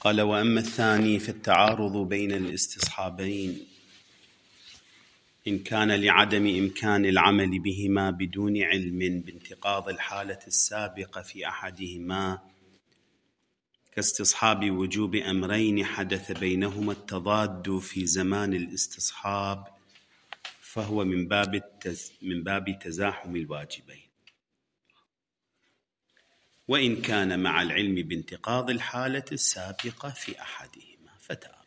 قال: وأما الثاني فالتعارض بين الاستصحابين إن كان لعدم إمكان العمل بهما بدون علم بانتقاض الحالة السابقة في أحدهما، كاستصحاب وجوب أمرين حدث بينهما التضاد في زمان الاستصحاب، فهو من باب تزاحم الواجبين، وإن كان مع العلم بانتقاض الحالة السابقة في أحدهما فتعارض.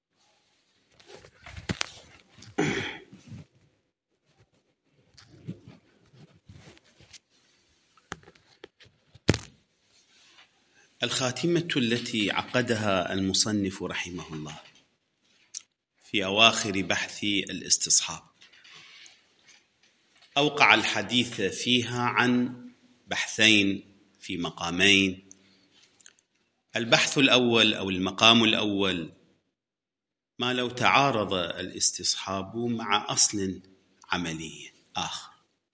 الخاتمة التي عقدها المصنف رحمه الله في أواخر بحث الاستصحاب أوقع الحديث فيها عن بحثين في مقامين. البحث الأول أو المقام الأول: ما لو تعارض الاستصحاب مع أصل عملي آخر،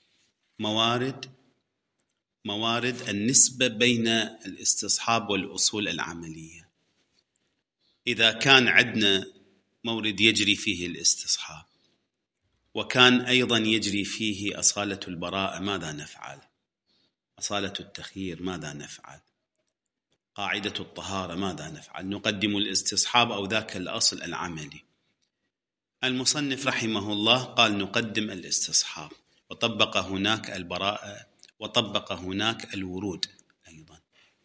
موارد النسبة بين الاستصحاب والأصول العملية. إذا كان عندنا مورد يجري فيه الاستصحاب وكان أيضا يجري فيه أصالة البراءة، ماذا نفعل؟ أصالة التخيير ماذا نفعل؟ قاعدة الطهارة ماذا نفعل؟ نقدم الاستصحاب أو ذاك الأصل العملي؟ المصنف رحمه الله قال: نقدم الاستصحاب، وطبق هناك البراءة وطبق هناك الورود أيضا.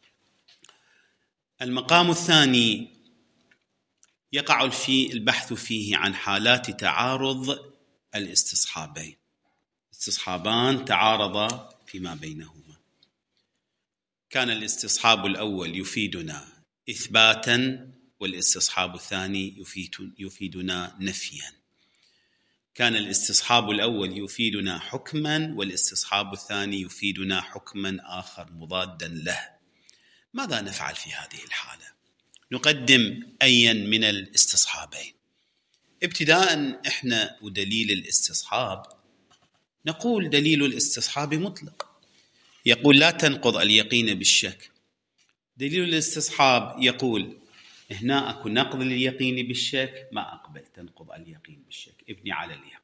المقام الثاني يقع في البحث فيه عن حالات تعارض الاستصحابين، استصحابان تعارضا فيما بينهما. كان الاستصحاب الأول يفيدنا إثباتا والاستصحاب الثاني يفيدنا نفيا. كان الاستصحاب الأول يفيدنا حكما والاستصحاب الثاني يفيدنا حكما آخر مضادا له. ماذا نفعل في هذه الحالة؟ نقدم أيا من الاستصحابين؟ ابتداء إحنا ودليل الاستصحاب نقول دليل الاستصحاب مطلق، يقول لا تنقض اليقين بالشك. دليل الاستصحاب يقول هنا أكو نقض لليقين بالشك، ما أقبل تنقض اليقين بالشك، ابني على اليقين.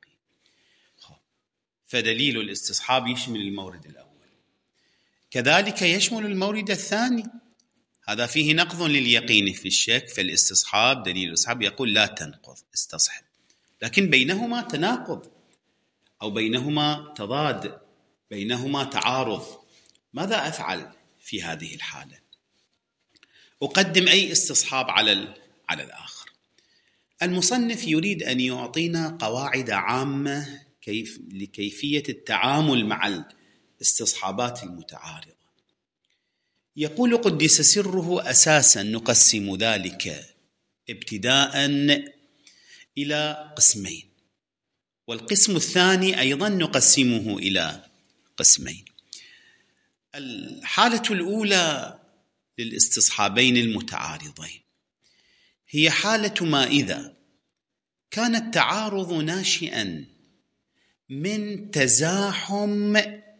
فدليل الاستصحاب يشمل المورد الأول، كذلك يشمل المورد الثاني، هذا فيه نقض لليقين في الشك، فالاستصحاب دليل الاستصحاب يقول لا تنقض استصحب، لكن بينهما تناقض أو بينهما تضاد، بينهما تعارض. ماذا أفعل في هذه الحالة؟ أقدم أي استصحاب على الآخر؟ المصنف يريد أن يعطينا قواعد عامة لكيفية التعامل مع الاستصحابات المتعارضة. يقول: قدس سره أساسا نقسم ذلك ابتداء إلى قسمين، والقسم الثاني أيضا نقسمه إلى قسمين. الحالة الأولى للاستصحابين المتعارضين هي حالة ما إذا كان التعارض ناشئا من تزاحم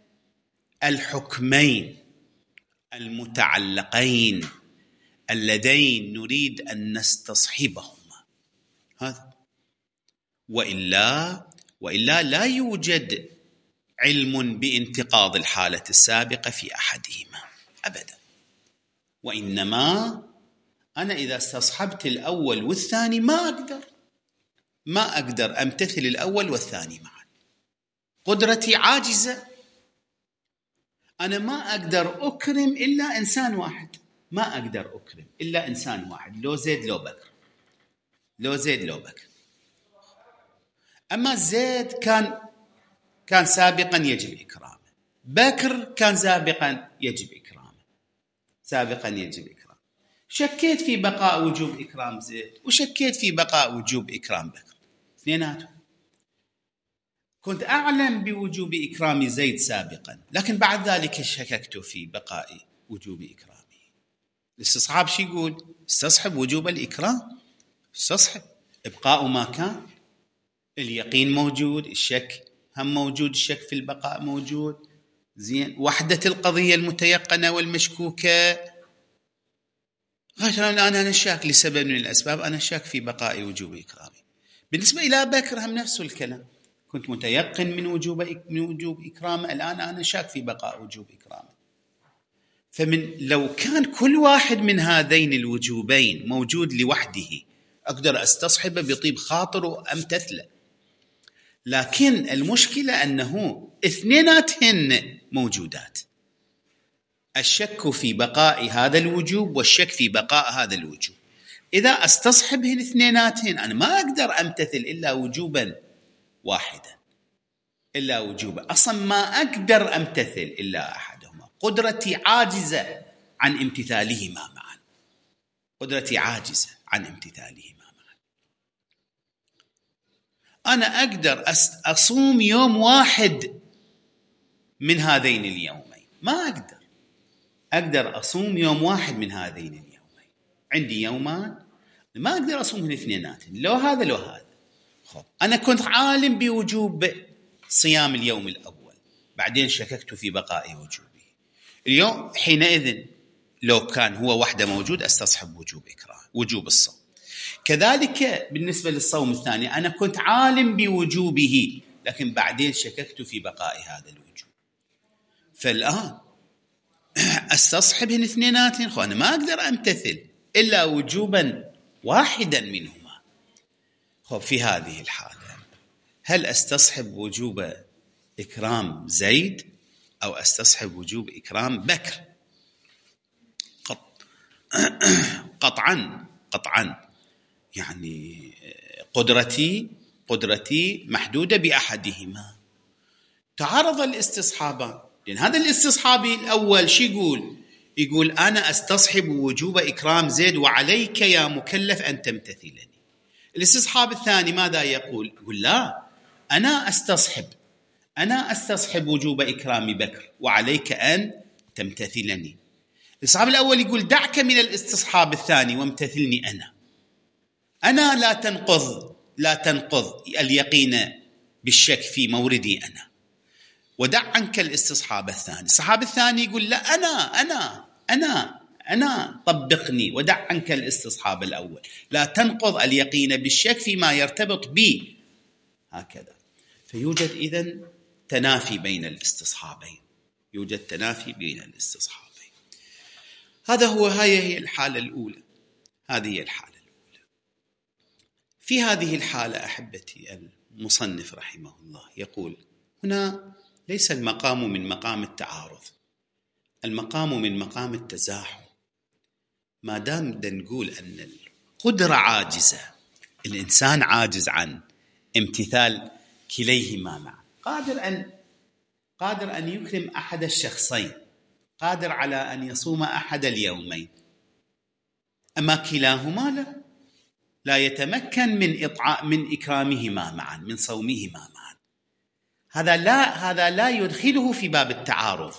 الحكمين المتعلقين اللذين نريد أن نستصحبهما، هذا وإلا لا يوجد علم بانتقاض الحالة السابقة في أحدهما أبدا. وإنما أنا إذا استصحبت الأول والثاني ما أقدر أمتثل الأول والثاني معا، قدرتي عاجزة، أنا ما أقدر أكرم إلا إنسان واحد، ما أقدر أكرم إلا إنسان واحد، لو زيد لو بكر، لو زيد لو بكر. أما زيد كان سابقا يجب إكرامه، بكر كان سابقا يجب إكرامه، شكيت في بقاء وجوب إكرام زيد وشكيت في بقاء وجوب إكرام بكر، اثنيناتهم. كنت أعلم بوجوب إكرام زيد سابقا، لكن بعد ذلك شككت في بقاء وجوب إكرامه. الاستصحاب شو يقول؟ استصحب وجوب الإكرام، استصحب إبقاء ما كان، اليقين موجود، الشك هم موجود، الشك في البقاء موجود، زين، وحدة القضية المتيقنة والمشكوكة مثلا أنا شاك لسبب من الأسباب، أنا شاك في بقاء وجوب إكرامي. بالنسبة إلى بكر هم نفس الكلام، كنت متيقن من وجوب إكرامه، الآن أنا شاك في بقاء وجوب إكرامه. لو كان كل واحد من هذين الوجوبين موجود لوحده أقدر أستصحبه بطيب خاطر وأمتثله، لكن المشكلة أنه اثنيناتهن موجودات، الشك في بقاء هذا الوجوب والشك في بقاء هذا الوجوب. إذا أستصحبهن اثنيناتهن أنا ما أقدر أمتثل إلا وجوبا واحدا، إلا وجوبا، أصلا ما أقدر أمتثل إلا أحدهما، قدرتي عاجزة عن امتثالهما معا، قدرتي عاجزة عن امتثالهما معا. أنا أقدر أصوم يوم واحد من هذين اليومين، ما أقدر أصوم يوم واحد من هذين اليومين، عندي يومان ما أقدر أصومهن اثنيناتهن، لو هذا لو هذا. أنا كنت عالم بوجوب صيام اليوم الأول، بعدين شككت في بقاء وجوبه اليوم، حينئذ لو كان هو وحده موجود أستصحب وجوب الصوم. كذلك بالنسبة للصوم الثاني، أنا كنت عالم بوجوبه لكن بعدين شككت في بقاء هذا الوجوب، فالآن أستصحبهن اثنيناتهن، أنا ما أقدر أمتثل إلا وجوبا واحدا منهما. في هذه الحالة هل أستصحب وجوب إكرام زيد أو أستصحب وجوب إكرام بكر؟ قطعا يعني قدرتي محدودة بأحدهما. تعارض الاستصحابان، لأن هذا الاستصحابي الأول شو يقول أنا أستصحب وجوب إكرام زيد وعليك يا مكلف أن تمتثلني. الاستصحاب الثاني ماذا يقول لا، أنا أستصحب وجوب إكرام بكر وعليك أن تمتثلني. الاستصحاب الأول يقول دعك من الاستصحاب الثاني وامتثلني أنا لا تنقض اليقين بالشك في موردي أنا، ودع عنك الاستصحاب الثاني. الصحاب الثاني يقول لا، أنا طبقني ودع عنك الاستصحاب الأول، لا تنقض اليقين بالشك فيما يرتبط بي، هكذا. فيوجد إذن تنافي بين الاستصحابين، هذه هي الحالة الأولى. في هذه الحالة أحبتي، المصنف رحمه الله يقول هنا ليس المقام من مقام التعارض، المقام من مقام التزاحم. ما دام نقول أن القدرة عاجزة، الإنسان عاجز عن امتثال كليهما معا، قادر أن يكرم أحد الشخصين، قادر على أن يصوم أحد اليومين، أما كلاهما لا يتمكن من إكرامهما معا، من صومهما معا. هذا لا يدخله في باب التعارض،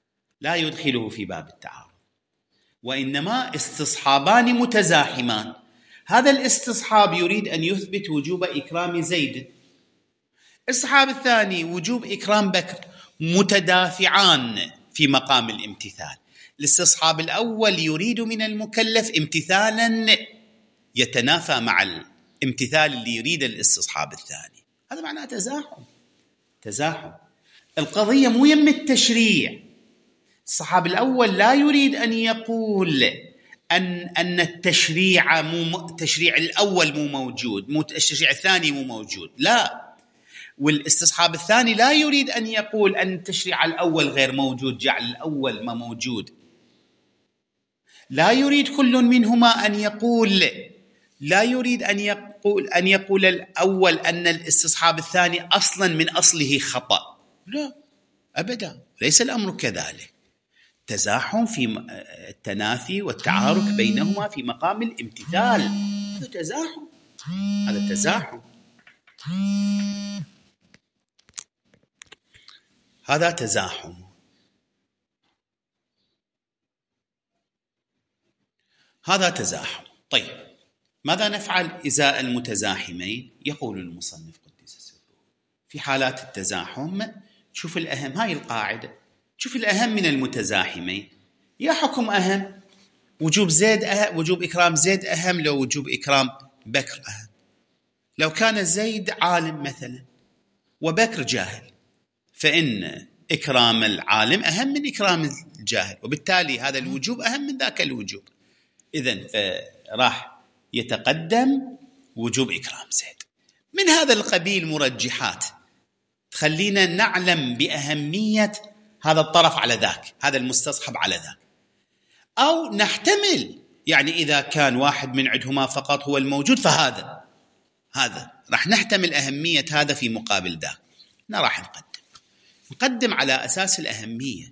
وإنما استصحابان متزاحمان. هذا الاستصحاب يريد أن يثبت وجوب إكرام زيد، الاستصحاب الثاني وجوب إكرام بكر، متدافعان في مقام الامتثال. الاستصحاب الأول يريد من المكلف امتثالا يتنافى مع الامتثال اللي يريد الاستصحاب الثاني، هذا معناه تزاحم. القضية مو يم التشريع. الصحاب الأول لا يريد أن يقول أن التشريع التشريع الأول مو موجود، التشريع الثاني مو موجود، لا. والاستصحاب الثاني لا يريد أن يقول أن التشريع الأول غير موجود، جعل الأول ما موجود. لا يريد كل منهما أن يقول، أن يقول الأول أن الاستصحاب الثاني أصلا من أصله خطأ، لا أبدا، ليس الأمر كذلك. تزاحم في التنافي والتعارك بينهما في مقام الامتثال، هذا تزاحم. طيب، ماذا نفعل إزاء المتزاحمين؟ يقول المصنف قدس سره في حالات التزاحم، شوف الأهم، هاي القاعدة، شوف الأهم من المتزاحمين، يا حكم أهم وجوب إكرام زيد أهم لو وجوب إكرام بكر أهم. لو كان زيد عالم مثلا وبكر جاهل، فإن إكرام العالم أهم من إكرام الجاهل، وبالتالي هذا الوجوب أهم من ذاك الوجوب. إذن راح يتقدم وجوب إكرام زيد. من هذا القبيل مرجحات تخلينا نعلم بأهمية هذا الطرف على ذاك، هذا المستصحب على ذاك. أو نحتمل يعني إذا كان واحد من عندهما فقط هو الموجود، فهذا راح نحتمل أهمية هذا في مقابل ذاك. راح نقدم على أساس الأهمية،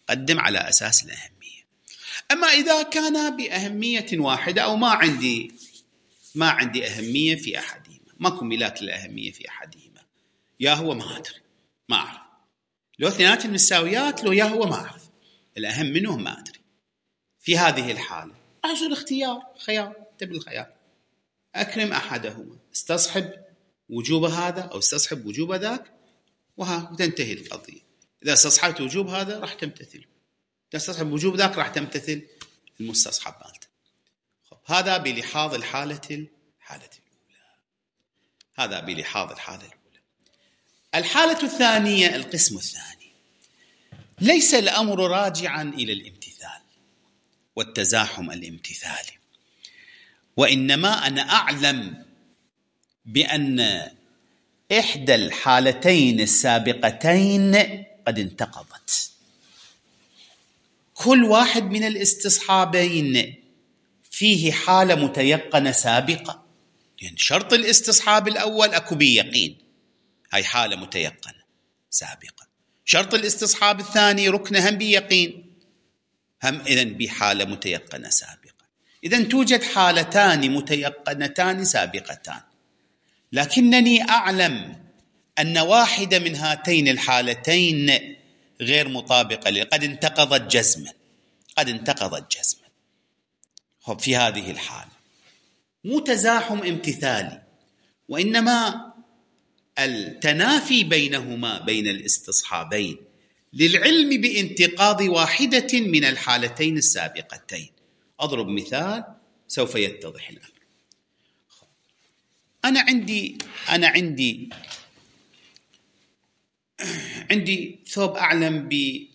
أما إذا كان بأهمية واحدة أو ما عندي أهمية في أحدهما، ماكو ملاك للأهمية في أحدهما، يا هو ما أدري، ما أعرف، لو اثنيناتهم مساويات، لو يا هو ما أعرف، الأهم منهم ما أدري. في هذه الحالة أحصل خيار، تبي الخيار، أكرم أحدهما، استصحب وجوب هذا أو استصحب وجوب ذاك، وتنتهي القضية. إذا استصحبت وجوب هذا راح تمتثل، إذا استصحب وجوب ذاك راح تمتثل المستصحب مالته. هذا بلحاظ الحالة الأولى. الحالة الثانية، القسم الثاني، ليس الأمر راجعا إلى الامتثال والتزاحم الامتثالي، وإنما أنا أعلم بأن إحدى الحالتين السابقتين قد انتقضت. كل واحد من الاستصحابين فيه حالة متيقنة سابقة، يعني شرط الاستصحاب الأول أكو بيقين، هاي حالة متيقنة سابقة. شرط الاستصحاب الثاني ركن هم بيقين، هم إذن بحالة متيقنة سابقة. إذن توجد حالتان متيقنتان سابقتان، لكنني أعلم أن واحدة من هاتين الحالتين غير مطابقة، قد انتقضت جزما. في هذه الحالة مو تزاحم امتثالي، وإنما التنافي بينهما، بين الاستصحابين، للعلم بانتقاض واحدة من الحالتين السابقتين. أضرب مثال سوف يتضح الأمر. أنا عندي ثوب أعلم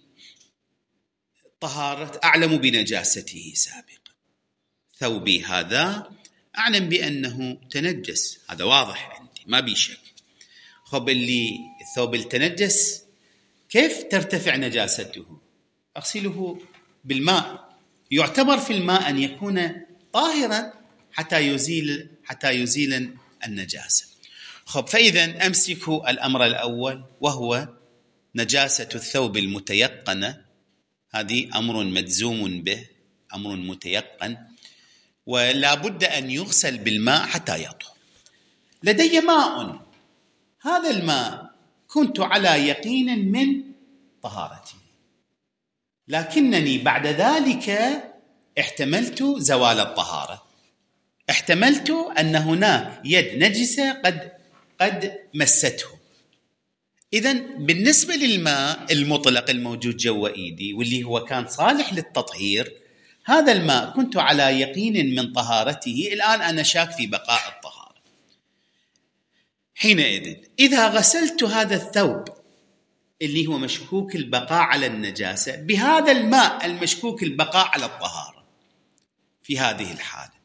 بطهارة، أعلم بنجاسته سابقا. ثوبي هذا أعلم بأنه تنجس، هذا واضح عندي ما بي شك. الثوب التنجس كيف ترتفع نجاسته؟ أغسله بالماء، يعتبر في الماء أن يكون طاهرا حتى يزيل النجاسة. فإذا أمسك الأمر الأول وهو نجاسة الثوب المتيقنة، هذه أمر مجزوم به، أمر متيقن، ولا بد أن يغسل بالماء حتى يطهر. لدي ماء، هذا الماء كنت على يقين من طهارته، لكنني بعد ذلك احتملت زوال الطهارة، احتملت أن هناك يد نجسة قد مسته. إذن بالنسبة للماء المطلق الموجود جوا إيدي واللي هو كان صالح للتطهير، هذا الماء كنت على يقين من طهارته، الآن أنا شاك في بقاء الطهارة. حينئذ إذا غسلت هذا الثوب اللي هو مشكوك البقاء على النجاسة بهذا الماء المشكوك البقاء على الطهارة، في هذه الحالة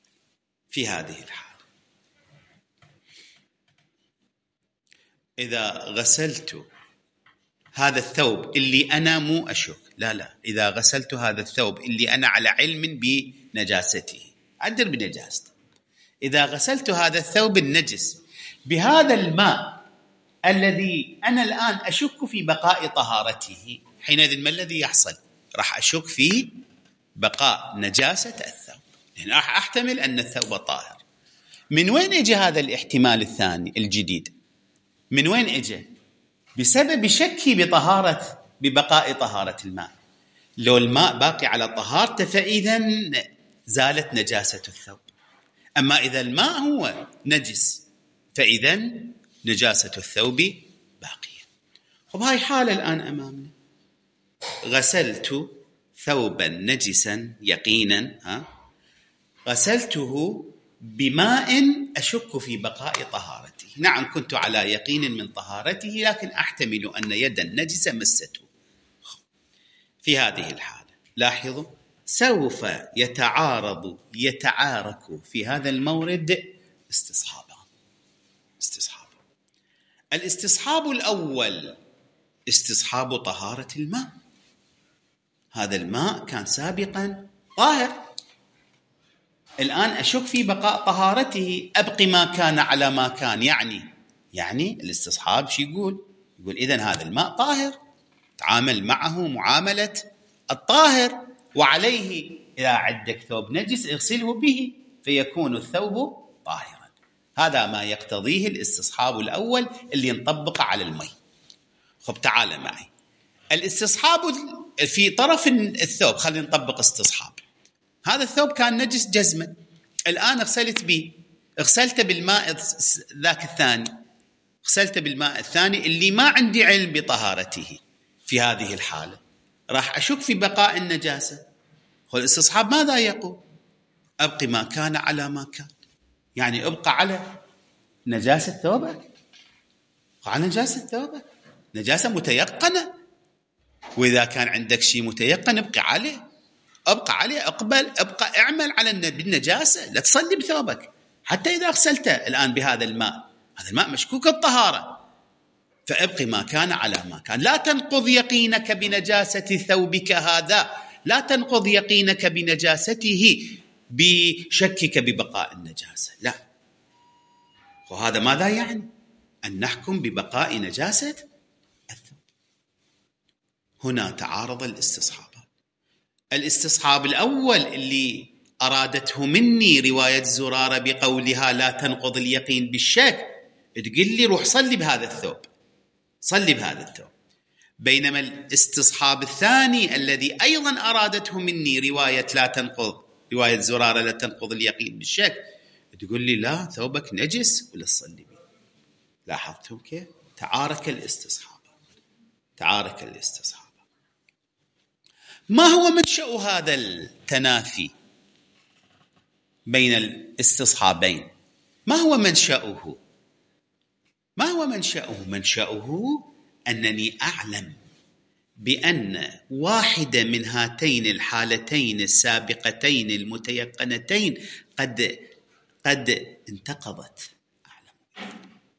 إذا غسلت هذا الثوب اللي أنا مو أشك، لا، إذا غسلت هذا الثوب اللي أنا على علم بنجاسته، أدر بنجاسته، إذا غسلت هذا الثوب النجس بهذا الماء الذي أنا الآن أشك في بقاء طهارته، حينئذ ما الذي يحصل؟ راح أشك في بقاء نجاسة الثوب، لأن راح أحتمل أن الثوب طاهر. من وين إجى هذا الاحتمال الثاني الجديد؟ من وين إجى؟ بسبب شكي ببقاء طهارة الماء. لو الماء باقي على طهارته فإذا زالت نجاسة الثوب، أما إذا الماء هو نجس فإذا نجاسة الثوب باقية. هاي حالة الآن أمامنا، غسلت ثوبا نجسا يقينا غسلته بماء أشك في بقاء طهارته. نعم كنت على يقين من طهارته، لكن أحتمل أن يدا نجسة مسته. في هذه الحالة لاحظوا سوف يتعارك في هذا المورد استصحابان. الاستصحاب الأول استصحاب طهارة الماء. هذا الماء كان سابقا طاهر، الآن أشك في بقاء طهارته، أبقي ما كان على ما كان. يعني الاستصحاب شو يقول إذن هذا الماء طاهر، تعامل معه معاملة الطاهر، وعليه إذا عندك ثوب نجس اغسله به فيكون الثوب طاهرا. هذا ما يقتضيه الاستصحاب الأول اللي ينطبق على الماء. خب تعال معي الاستصحاب في طرف الثوب. خلينا نطبق استصحاب. هذا الثوب كان نجس جزما، الآن اغسلته بالماء ذاك الثاني، غسلته بالماء الثاني اللي ما عندي علم بطهارته. في هذه الحالة راح أشك في بقاء النجاسة. والاستصحاب ماذا يقول؟ أبقي ما كان على ما كان، يعني أبقى على نجاسة ثوبك، على نجاسة ثوبك، نجاسة متيقنة، وإذا كان عندك شيء متيقن ابقى عليه، ابقى اعمل على بالنجاسة، لا تصلي بثوبك حتى إذا غسلته الآن بهذا الماء. هذا الماء مشكوك الطهارة، فابقي ما كان على ما كان. لا تنقض يقينك بنجاسة ثوبك هذا، لا تنقض يقينك بنجاسته بشكك ببقاء النجاسة، لا. وهذا ماذا يعني؟ أن نحكم ببقاء نجاسة الثوب. هنا تعارض الاستصحابات. الاستصحاب الأول اللي أرادته مني رواية زرارة بقولها لا تنقض اليقين بالشك، تقول لي روح صلي بهذا الثوب، صلي بهذا الثوب. بينما الاستصحاب الثاني الذي أيضا أرادته مني رواية رواية زرارة لا تنقض اليقين بالشك، تقول لي لا ثوبك نجس ولا تصلي به. لاحظتم كيف؟ تعارك الاستصحاب. ما هو منشأ هذا التنافي بين الاستصحابين؟ ما هو منشأه؟ منشأه أنني أعلم بأن واحدة من هاتين الحالتين السابقتين المتيقنتين قد انتقضت. أعلم.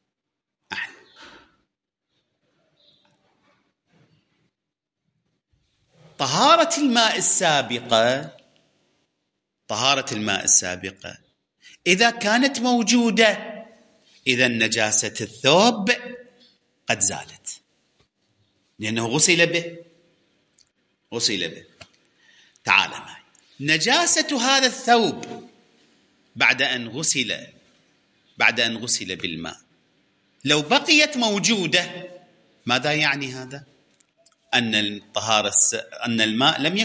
طهارة الماء السابقة إذا كانت موجودة، إذا نجاسة الثوب قد زالت، لأنه غسل به. تعال معي. نجاسة هذا الثوب بعد أن غسل بالماء لو بقيت موجودة، ماذا يعني هذا؟ أن الماء لم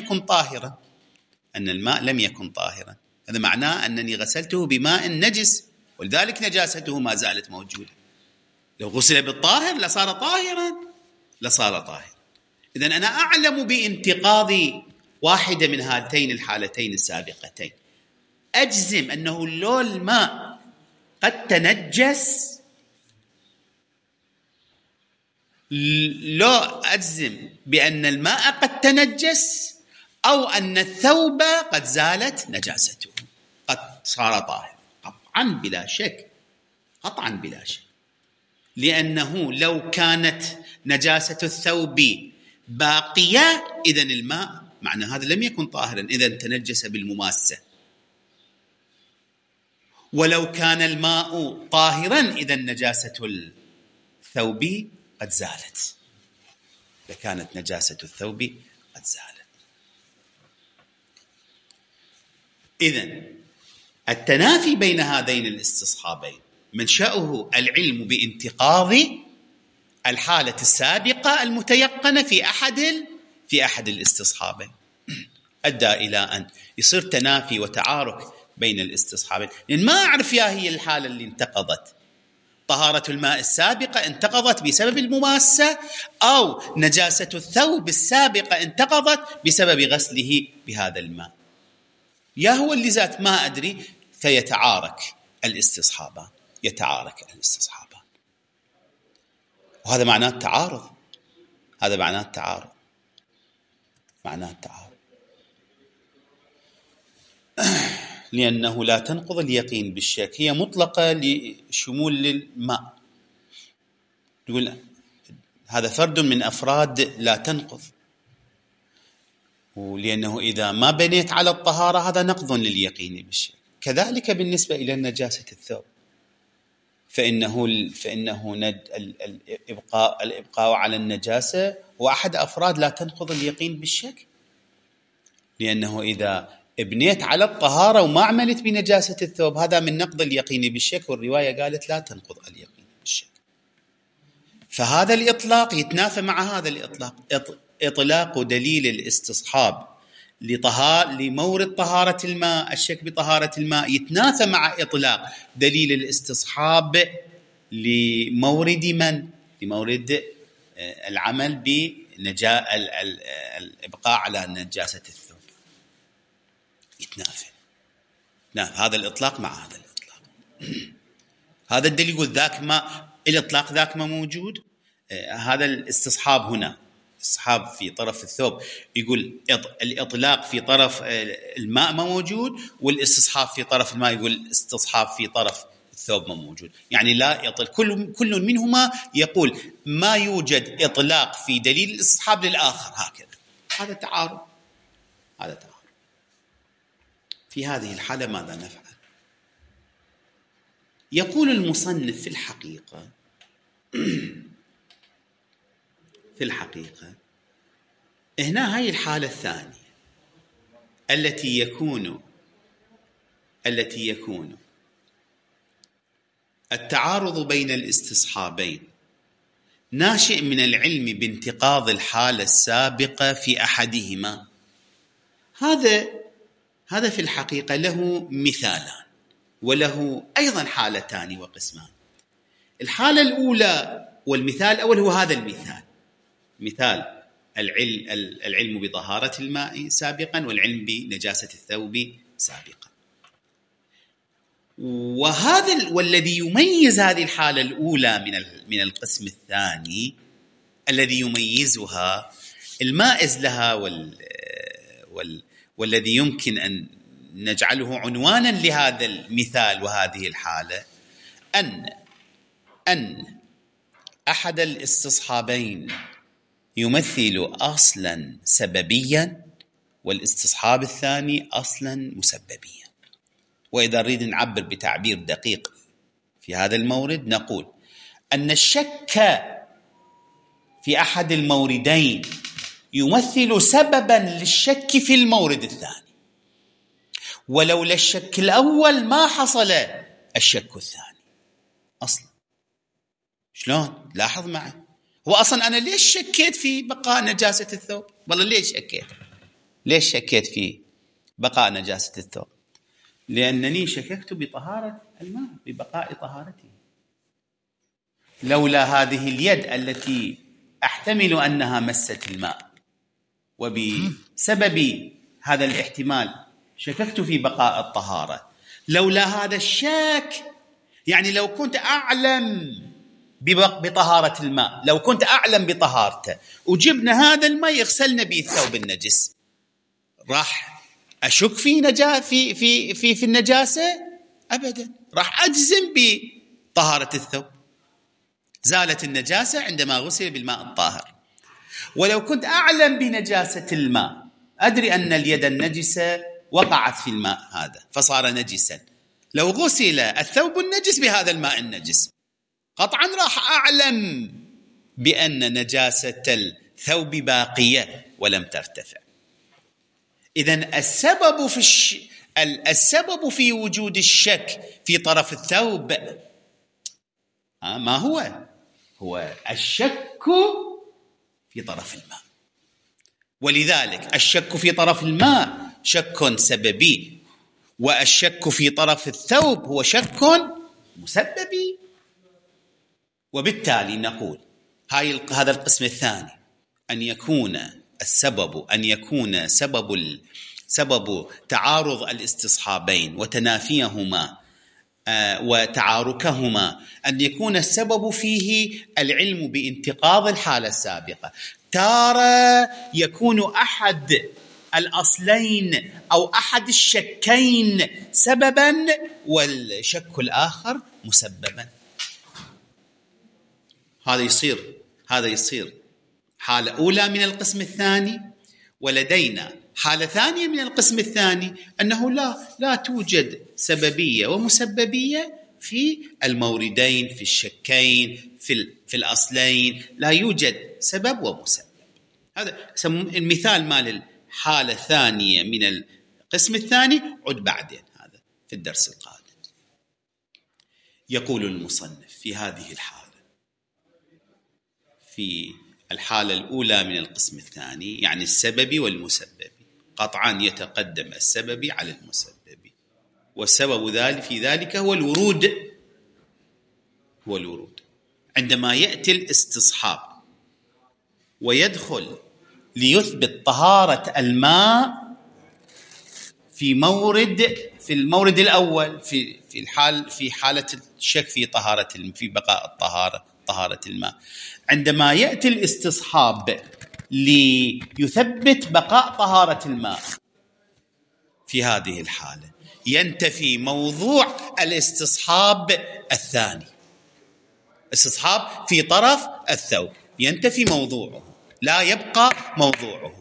يكن طاهرا. هذا معناه أنني غسلته بماء نجس، ولذلك نجاسته ما زالت موجودة. لو غسل بالطاهر لصار طاهرا. إذن أنا أعلم بانتقاض واحدة من هاتين الحالتين السابقتين. أجزم أنه لو الماء قد تنجس، أجزم بأن الماء قد تنجس أو أن الثوب قد زالت نجاسته، قد صار طاهر، قطعا بلا شك. لأنه لو كانت نجاسة الثوب باقية إذن الماء معنى هذا لم يكن طاهرا، إذن تنجس بالمماسة. ولو كان الماء طاهرا إذن نجاسة الثوب قد زالت، لكانت نجاسة الثوب قد زالت. إذن التنافي بين هذين الاستصحابين منشأه العلم بانتقاض الحالة السابقة المتيقنة في أحد الاستصحابين، أدى إلى أن يصير تنافي وتعارك بين الاستصحابين. لأن ما أعرف يا هي الحالة اللي انتقضت، طهارة الماء السابقة انتقضت بسبب المماسة، أو نجاسة الثوب السابقة انتقضت بسبب غسله بهذا الماء. يا هو اللي ذات ما أدري، فيتعارك الاستصحابان، يتعارك الاستصحابان. وهذا معناه التعارض، هذا معناه التعارض، معناه التعارض، لأنه لا تنقض اليقين بالشك، هي مطلقة لشمول الماء. يقول هذا فرد من أفراد لا تنقض، ولأنه إذا ما بنيت على الطهارة هذا نقض لليقين بالشك. كذلك بالنسبة إلى نجاسة الثوب، فإنه الإبقاء على النجاسة هو أحد أفراد لا تنقض اليقين بالشك، لأنه إذا ابنيت على الطهارة وما عملت بنجاسة الثوب هذا من نقض اليقين بالشك، والرواية قالت لا تنقض اليقين بالشك. فهذا الإطلاق يتنافى مع هذا الإطلاق. إطلاق دليل الاستصحاب لمورد طهارة الماء، الشك بطهارة الماء، يتنافى مع إطلاق دليل الاستصحاب لمورد من؟ لمورد العمل الإبقاء على نجاسة الثوب. يتنافى. نعم، هذا الإطلاق مع هذا الإطلاق. هذا الدليل يقول ذاك ما الإطلاق ذاك ما موجود، هذا الاستصحاب هنا، الاستصحاب في طرف الثوب، يقول الإطلاق في طرف الماء ما موجود، والاستصحاب في طرف الماء يقول الاستصحاب في طرف الثوب ما موجود. يعني لا يطلق كل منهما يقول ما يوجد إطلاق في دليل الاستصحاب للآخر، هكذا. هذا تعارض، هذا تعارض. في هذه الحالة ماذا نفعل؟ يقول المصنف في الحقيقة هنا هاي الحالة الثانية التي يكون التعارض بين الاستصحابين ناشئ من العلم بانتقاض الحالة السابقة في أحدهما. هذا في الحقيقة له مثالان، وله أيضا حالتان وقسمان. الحالة الأولى والمثال الأول هو هذا المثال، مثال العلم بطهارة الماء سابقا والعلم بنجاسة الثوب سابقا. والذي يميز هذه الحالة الأولى من القسم الثاني، الذي يميزها المائز لها والذي يمكن أن نجعله عنوانا لهذا المثال وهذه الحالة، أن أحد الاستصحابين يمثل أصلا سببيا، والاستصحاب الثاني أصلا مسببيا. وإذا نريد نعبر بتعبير دقيق في هذا المورد نقول أن الشك في أحد الموردين يمثل سببا للشك في المورد الثاني، ولولا الشك الأول ما حصل الشك الثاني أصلا. شلون؟ لاحظ معي، هو أصلا أنا ليش شكيت في بقاء نجاسة الثوب؟ والله ليش شكيت في بقاء نجاسة الثوب؟ لأنني شككت بطهارة الماء، ببقاء طهارته. لولا هذه اليد التي أحتمل أنها مست الماء، وبسبب هذا الاحتمال شككت في بقاء الطهارة، لولا هذا الشك، يعني لو كنت أعلم بطهارة الماء، لو كنت أعلم بطهارته وجبنا هذا الماء يغسلنا به الثوب النجس، راح أشك في النجاسة؟ أبدا، راح أجزم بطهارة الثوب. زالت النجاسة عندما غسل بالماء الطاهر. ولو كنت أعلم بنجاسة الماء، أدري أن اليد النجسة وقعت في الماء هذا فصار نجسا، لو غسل الثوب النجس بهذا الماء النجس قطعا راح أعلم بأن نجاسة الثوب باقية ولم ترتفع. إذن السبب في وجود الشك في طرف الثوب ما هو الشك في طرف الماء. ولذلك الشك في طرف الماء شك سببي، والشك في طرف الثوب هو شك مسببي. وبالتالي نقول هذا القسم الثاني أن يكون سبب تعارض الاستصحابين وتنافيهما وتعاركهما أن يكون السبب فيه العلم بانتقاض الحالة السابقة. تارة يكون أحد الأصلين أو أحد الشكين سببا والشك الآخر مسببا. هذا يصير حالة أولى من القسم الثاني، ولدينا حالة ثانية من القسم الثاني أنه لا توجد سببية ومسببية في الموردين، في الشكين، في الأصلين، لا يوجد سبب ومسبب. هذا المثال مال الحالة الثانية من القسم الثاني عد بعدين، هذا في الدرس القادم. يقول المصنف في هذه الحالة، في الحالة الأولى من القسم الثاني يعني السبب والمسبب، قطعا يتقدم السبب على المسبب، والسبب في ذلك هو الورود. عندما يأتي الاستصحاب ويدخل ليثبت طهارة الماء في المورد الأول، في حالة الشك في بقاء طهارة الماء، عندما يأتي الاستصحاب ليثبت بقاء طهارة الماء في هذه الحالة ينتفي موضوع الاستصحاب الثاني. استصحاب في طرف الثوب ينتفي موضوعه، لا يبقى موضوعه.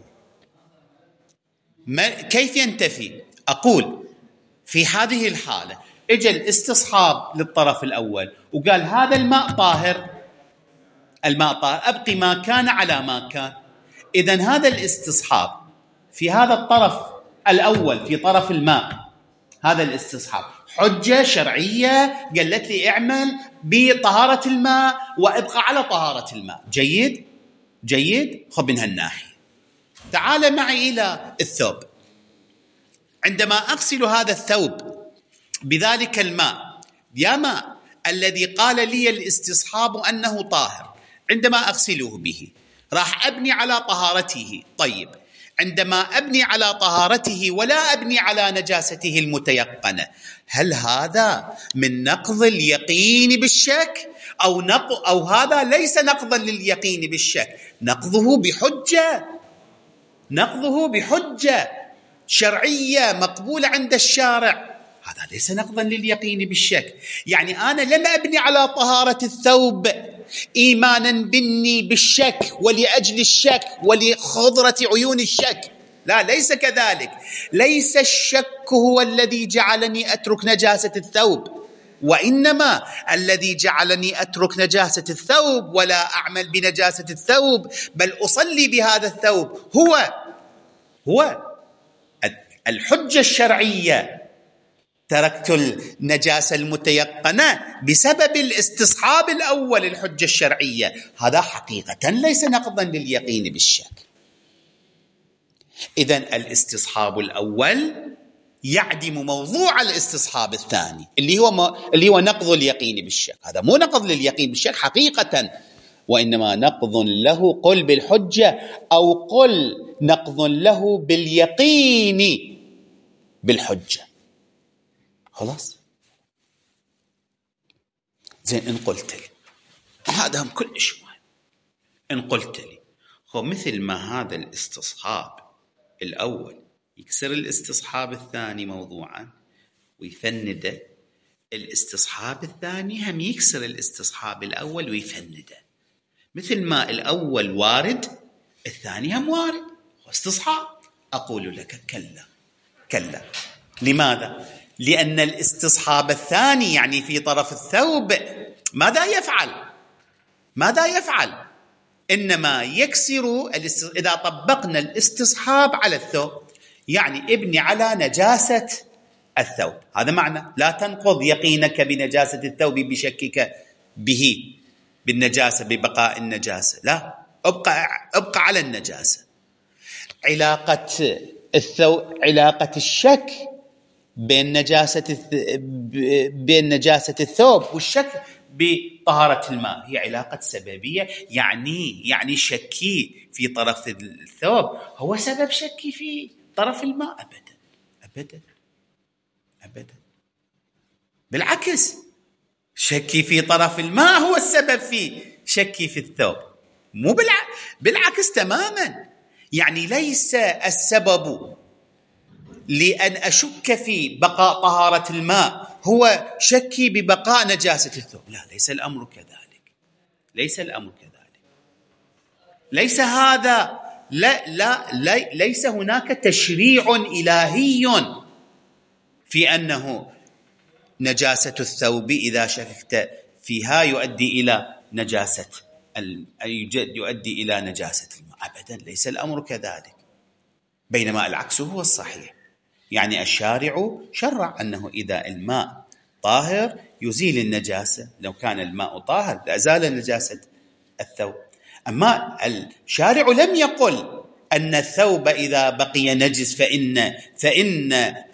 كيف ينتفي؟ أقول في هذه الحالة اجى الاستصحاب للطرف الأول وقال هذا الماء طاهر، أبقي ما كان على ما كان. إذن هذا الاستصحاب في هذا الطرف الأول في طرف الماء، هذا الاستصحاب حجة شرعية قالت لي اعمل بطهارة الماء وابقى على طهارة الماء. جيد. خب من هالناحية تعال معي إلى الثوب. عندما أغسل هذا الثوب بذلك الماء، يا ماء الذي قال لي الاستصحاب أنه طاهر، عندما أغسله به راح أبني على طهارته. طيب، عندما أبني على طهارته ولا أبني على نجاسته المتيقنة، هل هذا من نقض اليقين بالشك أو هذا ليس نقضا لليقين بالشك؟ نقضه بحجة شرعية مقبولة عند الشارع، هذا ليس نقضا لليقين بالشك. يعني أنا لم أبني على طهارة الثوب إيمانا بني بالشك ولأجل الشك ولخضرة عيون الشك، لا، ليس كذلك. ليس الشك هو الذي جعلني أترك نجاسة الثوب، وإنما الذي جعلني أترك نجاسة الثوب ولا أعمل بنجاسة الثوب بل أصلي بهذا الثوب هو الحجة الشرعية. تركت النجاسة المتيقنة بسبب الاستصحاب الأول، الحجة الشرعية، هذا حقيقة ليس نقضا لليقين بالشك. إذن الاستصحاب الأول يعدم موضوع الاستصحاب الثاني اللي هو نقض اليقين بالشك. هذا مو نقض لليقين بالشك حقيقة، وإنما نقض له قل بالحجة أو قل نقض له باليقين بالحجة. خلاص زين. إن قلت لي هذا هم كل شيء، إن قلت لي هو مثل ما هذا الاستصحاب الأول يكسر الاستصحاب الثاني موضوعا ويفنده، الاستصحاب الثاني هم يكسر الاستصحاب الأول ويفنده. مثل ما الأول وارد الثاني هم وارد واستصحاب. أقول لك كلا. لماذا؟ لأن الاستصحاب الثاني يعني في طرف الثوب ماذا يفعل؟ إنما يكسر إذا طبقنا الاستصحاب على الثوب يعني ابني على نجاسة الثوب. هذا معنى لا تنقض يقينك بنجاسة الثوب بشكك به بالنجاسة ببقاء النجاسة، لا، ابقى على النجاسة. علاقة الشك بين نجاسة الثوب والشك بطهارة الماء هي علاقة سببية، يعني شكي في طرف الثوب هو سبب شكي في طرف الماء؟ أبدا أبدا أبدا، بالعكس، شكي في طرف الماء هو السبب في شكي في الثوب، مو بالعكس تماما. يعني ليس السبب لأن أشك في بقاء طهارة الماء هو شكي ببقاء نجاسة الثوب، لا، ليس الأمر كذلك، ليس الأمر كذلك، ليس هذا، لا ليس هناك تشريع إلهي في أنه نجاسة الثوب إذا شككت فيها يؤدي إلى نجاسة يؤدي إلى نجاسة الماء، أبدا ليس الأمر كذلك، بينما العكس هو الصحيح. يعني الشارع شرع أنه إذا الماء طاهر يزيل النجاسة، لو كان الماء طاهر لأزال نجاسة الثوب. أما الشارع لم يقل أن الثوب إذا بقي نجس فإن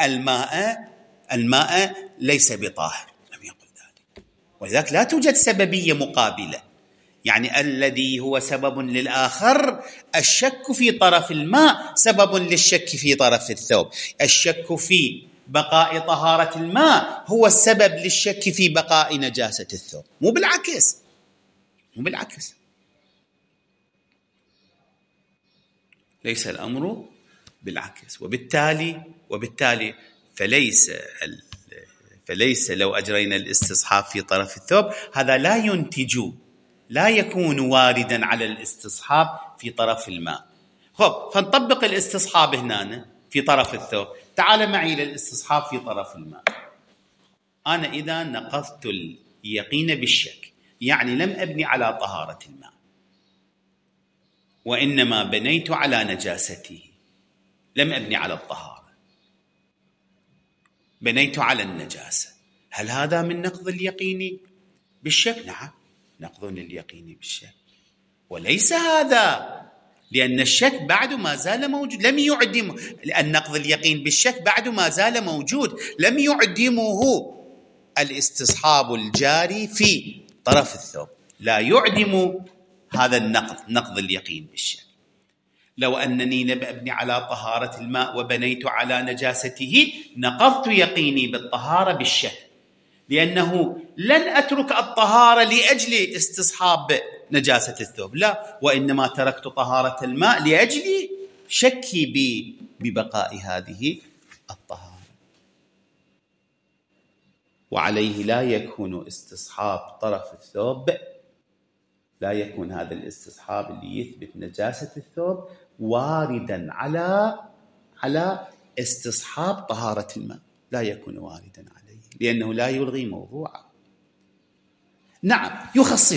الماء ليس بطاهر، لم يقل ذلك، ولذلك لا توجد سببية مقابلة. يعني الذي هو سبب للآخر، الشك في طرف الماء سبب للشك في طرف الثوب، الشك في بقاء طهارة الماء هو السبب للشك في بقاء نجاسة الثوب، مو بالعكس، مو بالعكس، ليس الأمر بالعكس. وبالتالي فليس لو أجرينا الاستصحاب في طرف الثوب هذا لا يكون واردا على الاستصحاب في طرف الماء. فنطبق الاستصحاب هنا في طرف الثوب. تعال معي للاستصحاب في طرف الماء. أنا إذا نقضت اليقين بالشك، يعني لم أبني على طهارة الماء وإنما بنيت على نجاسته، لم أبني على الطهارة، بنيت على النجاسة، هل هذا من نقض اليقين بالشك؟ نعم، نقض اليقين بالشك. وليس هذا لأن الشك بعد ما زال موجود، لم يعدم، لأن نقض اليقين بالشك بعد ما زال موجود، لم يعدمه الاستصحاب الجاري في طرف الثوب، لا يعدم هذا نقض اليقين بالشك. لو أنني لم أبني على طهارة الماء وبنيت على نجاسته نقضت يقيني بالطهارة بالشك، لأنه لن أترك الطهارة لأجل استصحاب نجاسة الثوب، لا، وإنما تركت طهارة الماء لأجل شكي ببقاء هذه الطهارة. وعليه لا يكون استصحاب طرف الثوب، لا يكون هذا الاستصحاب اللي يثبت نجاسة الثوب واردا على استصحاب طهارة الماء، لا يكون واردا عليه، لأنه لا يلغي موضوعه. نعم،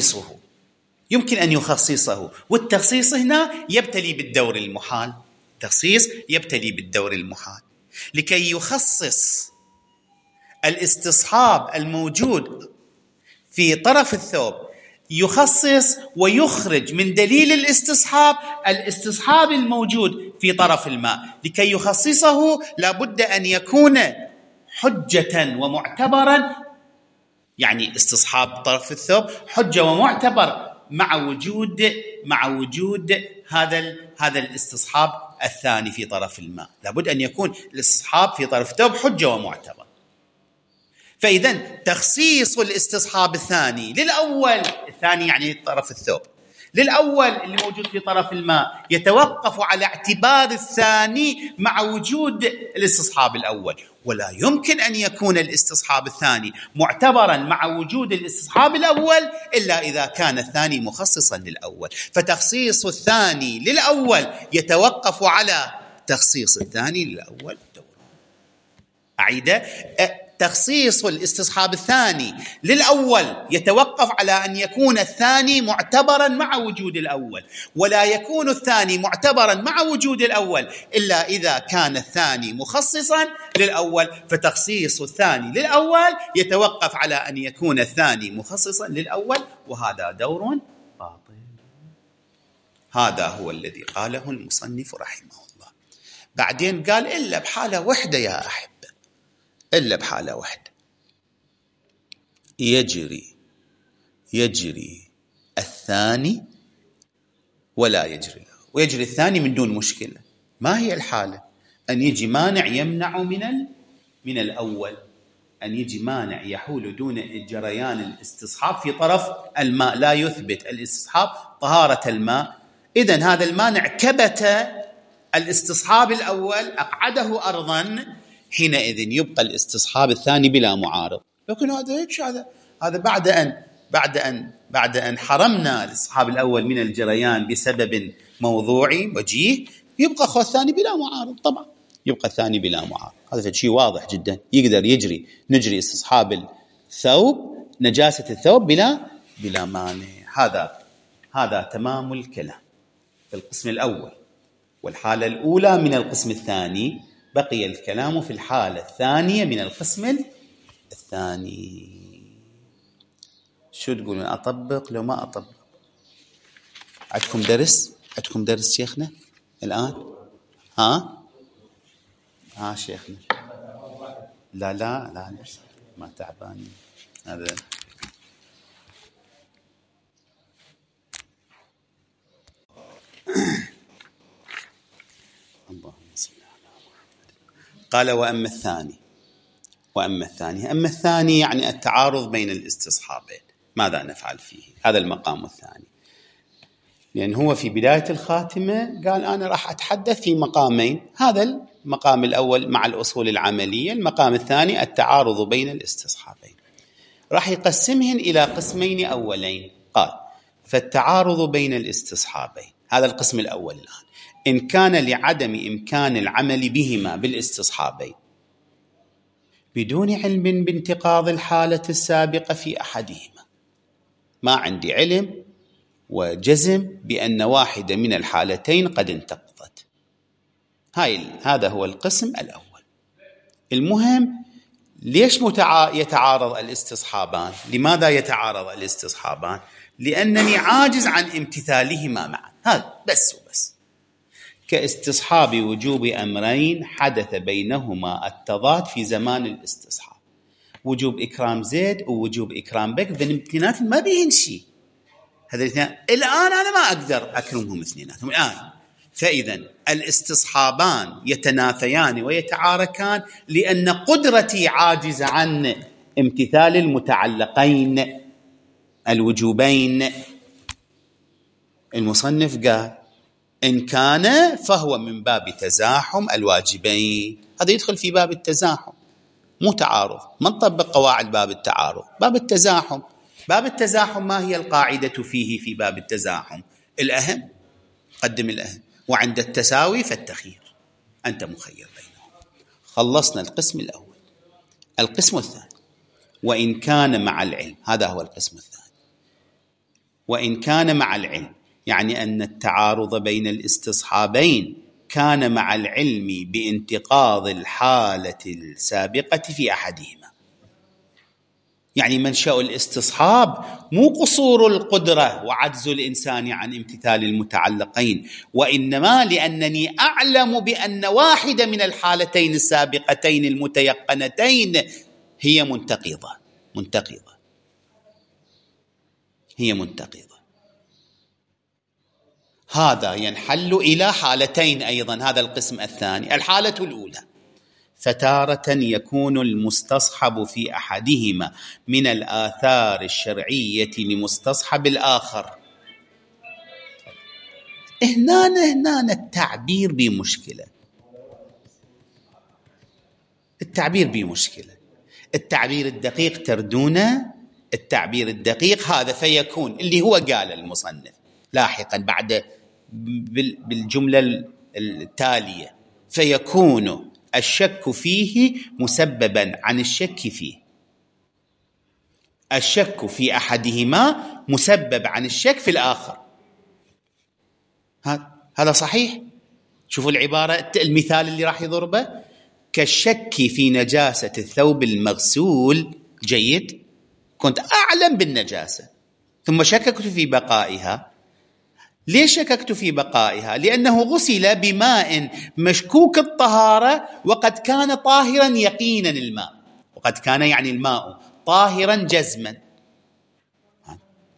يمكن أن يخصصه، والتخصيص هنا يبتلي بالدور المحال، تخصيص يبتلي بالدور المحال، لكي يخصص الاستصحاب الموجود في طرف الثوب، يخصص ويخرج من دليل الاستصحاب الموجود في طرف الماء. لكي يخصصه لابد أن يكون حجة ومعتبرا، يعني استصحاب طرف الثوب حجة ومعتبر مع وجود هذا الاستصحاب الثاني في طرف الماء، لابد أن يكون الاستصحاب في طرف الثوب حجة ومعتبر. فإذا تخصيص الاستصحاب الثاني للأول، الثاني يعني طرف الثوب، للأول اللي موجود في طرف الماء يتوقف على اعتبار الثاني مع وجود الاستصحاب الأول، ولا يمكن أن يكون الاستصحاب الثاني معتبرا مع وجود الاستصحاب الأول إلا إذا كان الثاني مخصصا للأول. فتخصيص الثاني للأول يتوقف على تخصيص الثاني للأول. أعيد، تخصيص الاستصحاب الثاني للأول يتوقف على أن يكون الثاني معتبرا مع وجود الأول، ولا يكون الثاني معتبرا مع وجود الأول إلا إذا كان الثاني مخصصا للأول. فتخصيص الثاني للأول يتوقف على أن يكون الثاني مخصصا للأول، وهذا دور باطل. هذا هو الذي قاله المصنف رحمه الله. بعدين قال إلا بحالة واحدة يا أحبة، إلا بحالة واحدة، يجري يجري الثاني ولا يجري له، ويجري الثاني من دون مشكلة. ما هي الحالة؟ أن يجي مانع يمنع من الأول، أن يجي مانع يحول دون جريان الاستصحاب في طرف الماء، لا يثبت الاستصحاب طهارة الماء. إذن هذا المانع كبت الاستصحاب الأول، أقعده أرضا، حينئذ يبقى الاستصحاب الثاني بلا معارض. لكن هذا بعد أن حرمنا الاستصحاب الأول من الجريان بسبب موضوعي وجيه، يبقى أخو الثاني بلا معارض. طبعا يبقى الثاني بلا معارض، هذا شيء واضح جدا. يقدر نجري استصحاب الثوب، نجاسة الثوب بلا مانع. هذا تمام الكلام في القسم الأول. والحالة الأولى من القسم الثاني، بقي الكلام في الحالة الثانية من القسم الثاني. شو تقولون؟ أطبق لو ما أطبق؟ عندكم درس شيخنا الآن؟ ها شيخنا؟ لا ما تعباني هذا. اللهم صل على محمد. قال وأما الثاني يعني التعارض بين الاستصحابين، ماذا نفعل فيه؟ هذا المقام الثاني. لأن هو في بداية الخاتمة قال أنا راح أتحدث في مقامين، هذا المقام الأول مع الأصول العملية، المقام الثاني التعارض بين الاستصحابين. راح يقسمهن إلى قسمين أولين. قال فالتعارض بين الاستصحابين، هذا القسم الأول الآن، إن كان لعدم إمكان العمل بهما بالاستصحابين بدون علم بانتقاض الحالة السابقة في أحدهما. ما عندي علم وجزم بأن واحدة من الحالتين قد انتقضت. هذا هو القسم الأول. المهم، ليش يتعارض الاستصحابان؟ لماذا يتعارض الاستصحابان؟ لأنني عاجز عن امتثالهما معا، هذا بس وبس. كاستصحاب وجوب أمرين حدث بينهما التضاد في زمان الاستصحاب، وجوب إكرام زيد ووجوب إكرام بكر، ذنبتينات ما بيهن شيء. هذا الاثنين الآن أنا ما أقدر أكرمهم اثنيناتهم الآن. فإذا الاستصحابان يتنافيان ويتعاركان لأن قدرتي عاجزة عن امتثال المتعلقين الوجوبين. المصنف قال إن كان فهو من باب تزاحم الواجبين، هذا يدخل في باب التزاحم، مو تعارض. ما نطبق قواعد باب التعارض، باب التزاحم. باب التزاحم ما هي القاعدة فيه في باب التزاحم؟ الأهم قدم الأهم، وعند التساوي فالتخيير، أنت مخير بينهم. خلصنا القسم الأول. القسم الثاني وإن كان مع العلم، هذا هو القسم الثاني. وإن كان مع العلم يعني أن التعارض بين الاستصحابين كان مع العلم بانتقاض الحالة السابقة في أحدهما. يعني منشأ الاستصحاب مو قصور القدرة وعجز الإنسان عن امتثال المتعلقين، وإنما لأنني أعلم بأن واحدة من الحالتين السابقتين المتيقنتين هي منتقضة. هذا ينحل إلى حالتين أيضا، هذا القسم الثاني. الحالة الأولى فتارة يكون المستصحب في أحدهما من الآثار الشرعية لمستصحب الآخر. هنا التعبير بمشكلة. التعبير الدقيق تردونه، التعبير الدقيق هذا فيكون اللي هو قال المصنف لاحقا بعد بالجملة التالية، فيكون الشك فيه مسببا عن الشك فيه. الشك في أحدهما مسبب عن الشك في الآخر. هذا صحيح. شوفوا العبارة، المثال اللي راح يضربه: كالشك في نجاسة الثوب المغسول. جيد، كنت أعلم بالنجاسة ثم شككت في بقائها. ليش شككت في بقائها؟ لأنه غسل بماء مشكوك الطهارة وقد كان طاهرا يقينا الماء، وقد كان يعني الماء طاهرا جزما.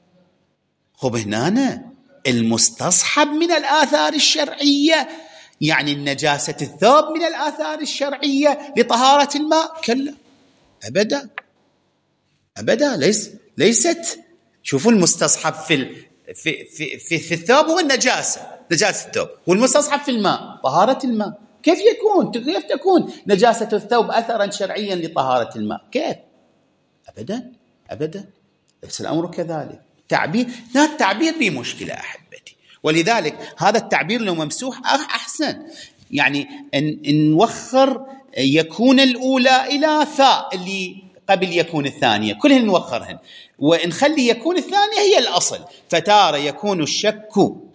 خب هنا المستصحب من الآثار الشرعية، يعني النجاسة الثوب من الآثار الشرعية لطهارة الماء؟ كلا، أبدا أبدا، ليست. شوفوا المستصحب في الثوب هو نجاسة الثوب، والمستصحب في الماء طهارة الماء. كيف تكون نجاسة الثوب أثرا شرعيا لطهارة الماء؟ كيف؟ أبدا، ليس الأمر كذلك. التعبير به مشكلة أحبتي، ولذلك هذا التعبير لو ممسوح أحسن، يعني إن نوخر يكون الأولى إلى ثاء اللي قبل يكون الثانية، كلهن نوخرهن، ونخلي يكون الثانية هي الأصل. فتارة يكون الشك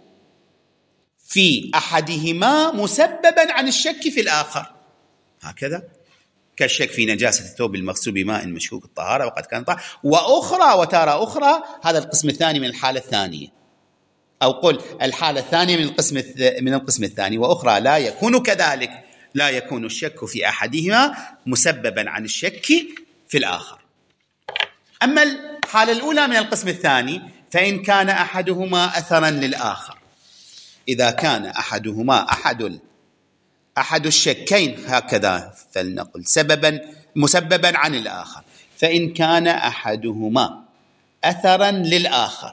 في أحدهما مسببا عن الشك في الآخر، هكذا كالشك في نجاسة الثوب المغسول بماء مشكوك الطهارة وقد كان طهارة، وتارة أخرى هذا القسم الثاني من الحالة الثانية، أو قل الحالة الثانية من القسم الثاني، وأخرى لا يكون كذلك، لا يكون الشك في أحدهما مسببا عن الشك في الآخر. أما الحالة الأولى من القسم الثاني فإن كان أحدهما أثرا للآخر، إذا كان أحدهما أحد الشكين هكذا فلنقل مسببا عن الآخر، فإن كان أحدهما أثرا للآخر،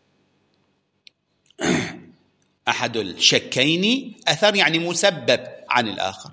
أحد الشكين أثر يعني مسبب عن الآخر،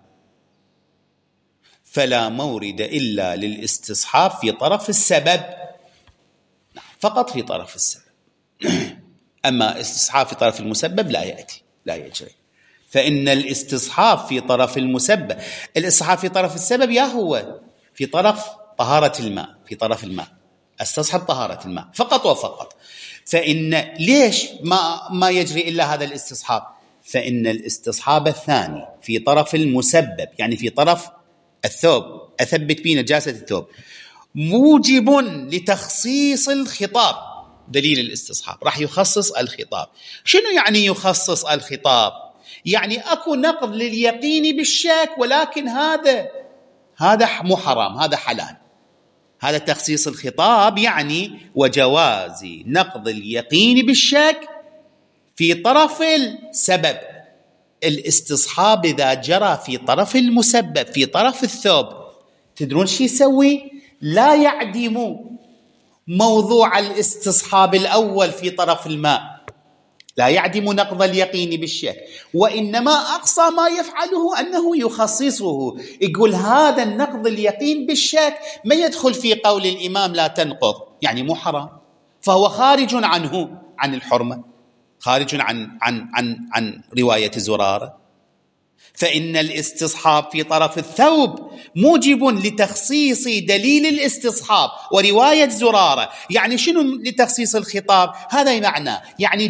فلا مورد إلا للاستصحاب في طرف السبب، فقط في طرف السبب. أما استصحاب في طرف المسبب لا يأتي، لا يجري. فإن الاستصحاب في طرف المسبب، الاستصحاب في طرف السبب يا هو في طرف طهارة الماء، في طرف الماء استصحب طهارة الماء فقط وفقط. فإن ليش ما يجري إلا هذا الاستصحاب؟ فإن الاستصحاب الثاني في طرف المسبب، يعني في طرف الثوب، أثبت به نجاسة الثوب، موجب لتخصيص الخطاب. دليل الاستصحاب راح يخصص الخطاب. شنو يعني يخصص الخطاب؟ يعني أكو نقض لليقين بالشك، ولكن هذا مو حرام، هذا حلال. هذا تخصيص الخطاب، يعني وجواز نقض اليقين بالشك في طرف السبب. الاستصحاب إذا جرى في طرف المسبب في طرف الثوب، تدرون شو يسوي؟ لا يعدم موضوع الاستصحاب الأول في طرف الماء، لا يعدم نقض اليقين بالشك، وإنما أقصى ما يفعله أنه يخصصه، يقول هذا النقض اليقين بالشك ما يدخل في قول الإمام لا تنقض، يعني مو حرام، فهو خارج عنه، عن الحرمة، خارج عن رواية زرارة. فإن الاستصحاب في طرف الثوب موجب لتخصيص دليل الاستصحاب ورواية زرارة. يعني شنو لتخصيص الخطاب؟ هذا معنى يعني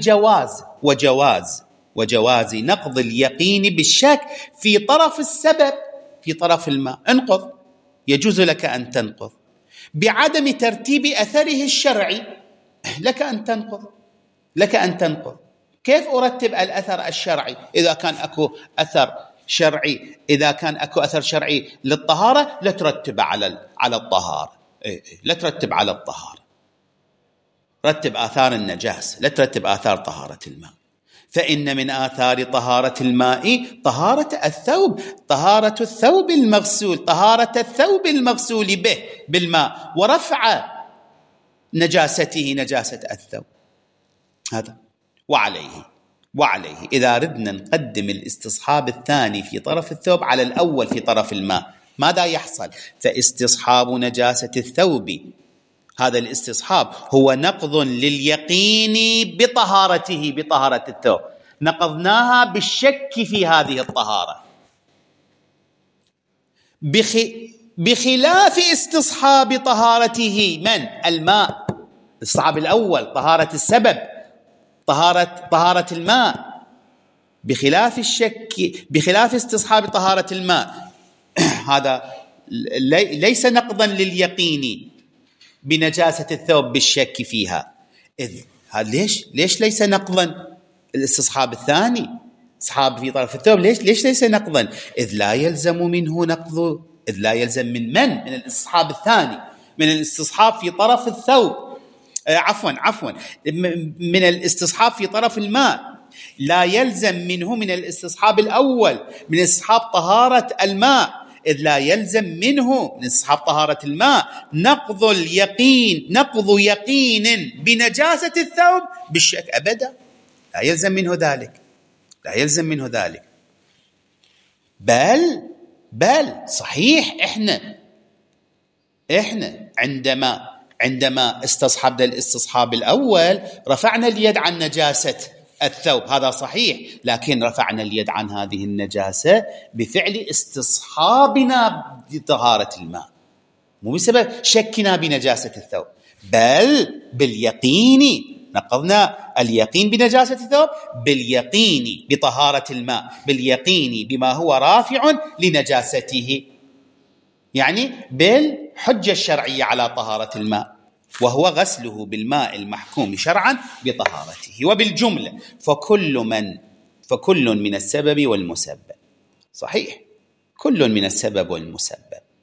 وجواز نقض اليقين بالشك في طرف السبب، في طرف الماء. انقض، يجوز لك أن تنقض بعدم ترتيب أثره الشرعي، لك أن تنقض. كيف أرتب الأثر الشرعي؟ إذا كان أكو أثر شرعي، إذا كان أكو أثر شرعي للطهارة لا ترتب على الطهارة، لا ترتب على الطهارة، رتب آثار النجاس، لا ترتب آثار طهارة الماء. فإن من آثار طهارة الماء طهارة الثوب، طهارة الثوب المغسول، طهارة الثوب المغسول به بالماء، ورفع نجاسته نجاسة الثوب. هذا وعليه إذا ردنا نقدم الاستصحاب الثاني في طرف الثوب على الأول في طرف الماء، ماذا يحصل؟ فاستصحاب نجاسة الثوب، هذا الاستصحاب هو نقض لليقين بطهارة الثوب، نقضناها بالشك في هذه الطهارة، بخلاف استصحاب طهارته من الماء. الاستصحاب الأول طهارة السبب، طهارة الماء، بخلاف استصحاب طهارة الماء. هذا ليس نقضا لليقين بنجاسة الثوب بالشك فيها. ليش ليس نقضا؟ الاستصحاب الثاني استصحاب في طرف الثوب ليش ليس نقضا؟ إذ لا يلزم منه نقض، إذ لا يلزم من الاستصحاب الثاني، من الاستصحاب في طرف الثوب، عفوا من الاستصحاب في طرف الماء، لا يلزم منه من الاستصحاب الأول من استصحاب طهارة الماء، إذ لا يلزم منه من استصحاب طهارة الماء نقض يقين بنجاسة الثوب بالشك أبدا، لا يلزم منه ذلك. بل صحيح احنا عندما استصحبنا الاستصحاب الأول رفعنا اليد عن نجاسة الثوب، هذا صحيح، لكن رفعنا اليد عن هذه النجاسة بفعل استصحابنا بطهارة الماء، مو بسبب شكنا بنجاسة الثوب، بل باليقين نقضنا اليقين بنجاسة الثوب، باليقين بطهارة الماء، باليقين بما هو رافع لنجاسته، يعني بالحجة الشرعية على طهارة الماء، وهو غسله بالماء المحكوم شرعا بطهارته. وبالجملة فكل من السبب والمسبب، صحيح، كل من السبب والمسبب،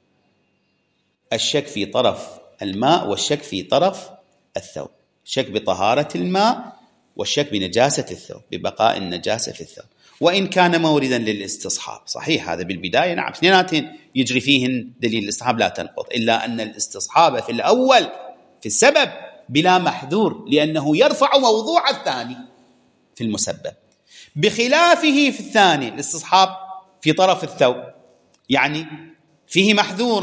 الشك في طرف الماء والشك في طرف الثوب، الشك بطهارة الماء والشك بنجاسة الثوب، ببقاء النجاسة في الثوب، وإن كان موردا للاستصحاب، صحيح هذا بالبداية نعم، اثنيناتين يجري فيهن دليل الاستصحاب لا تنقض، إلا أن الاستصحاب في الأول في السبب بلا محذور، لأنه يرفع موضوع الثاني في المسبب، بخلافه في الثاني الاستصحاب في طرف الثوب، يعني فيه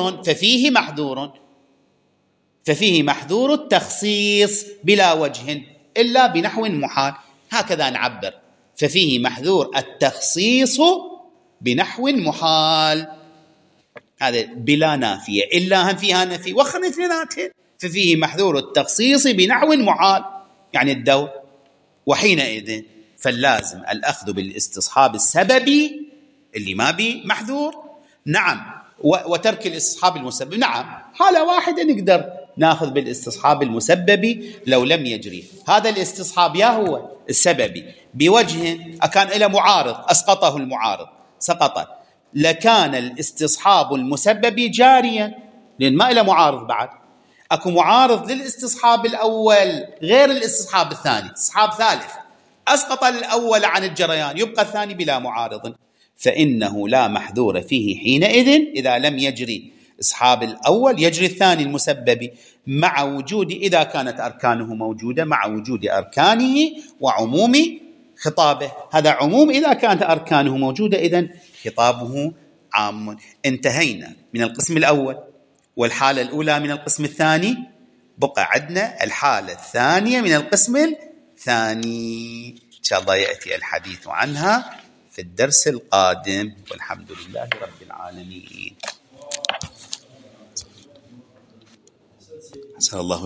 محذور التخصيص بلا وجه إلا بنحو محال، هكذا نعبر، ففيه محذور التخصيص بنحو محال، هذا بلا نافية، إلا هم فيها نفي وخر اثنيناتين، ففيه محذور التخصيص بنحو محال يعني الدور، وحينئذ فاللازم الأخذ بالاستصحاب السببي اللي ما بي محذور، نعم، وترك الاستصحاب المسبب، نعم، حالة واحدة نقدر ناخذ بالاستصحاب المسبب لو لم يجري هذا الاستصحاب يا هو السببي بوجه أكان إلى معارض أسقطه المعارض سقط، لكان الاستصحاب المسبب جاريا، لأن ما إلى معارض بعد، أكو معارض للاستصحاب الأول غير الاستصحاب الثاني، استصحاب ثالث أسقط الأول عن الجريان، يبقى الثاني بلا معارض، فإنه لا محذور فيه حينئذ إذا لم يجري استصحاب الأول، يجري الثاني المسبب مع وجود، إذا كانت أركانه موجودة، مع وجود أركانه وعموم خطابه، هذا عموم إذا كانت أركانه موجودة، إذن خطابه عام. انتهينا من القسم الأول والحالة الأولى من القسم الثاني، بقى عندنا الحالة الثانية من القسم الثاني، إن شاء الله يأتي الحديث عنها في الدرس القادم، والحمد لله رب العالمين. أسأل الله